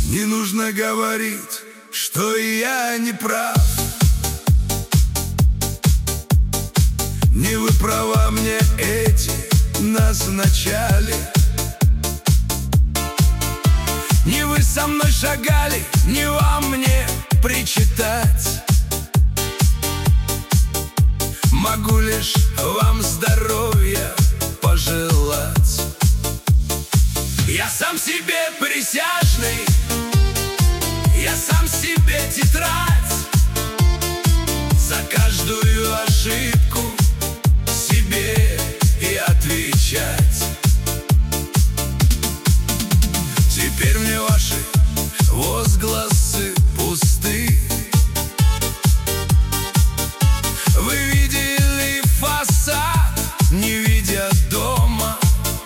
Не нужно говорить, что я не прав. Не вы права мне эти назначали. Не вы со мной шагали, не вам мне причитать. Могу лишь вам здоровья пожелать. Я сам себе присяжный, я сам себе тетрадь. За каждую ошибку себе и отвечать. Теперь мне ваши возгласы пусты. Вы видели фасад, не видя дома.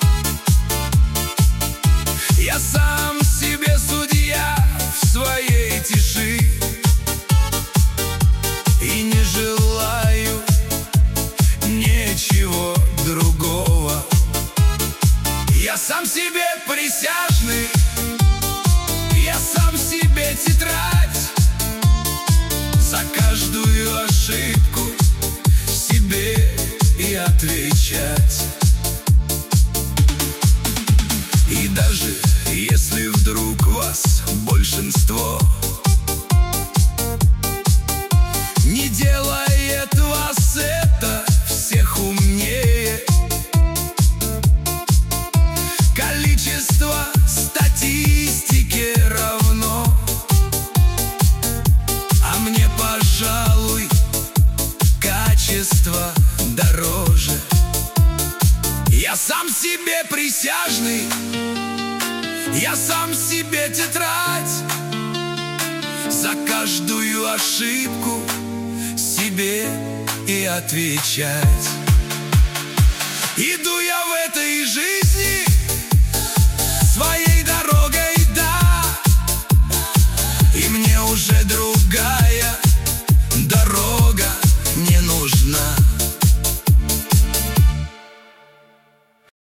Я сам себе судья в своей тиши и не желаю ничего другого. Я сам себе присяжный, я сам себе тетрадь. За каждую ошибку себе и отвечать. И даже если вдруг вас большинство не делает вас это всех умнее, количество статистики равно, а мне, пожалуй, качество дороже. Я сам себе присяжный, я сам себе тетрадь. За каждую ошибку себе и отвечать. Иду я в этой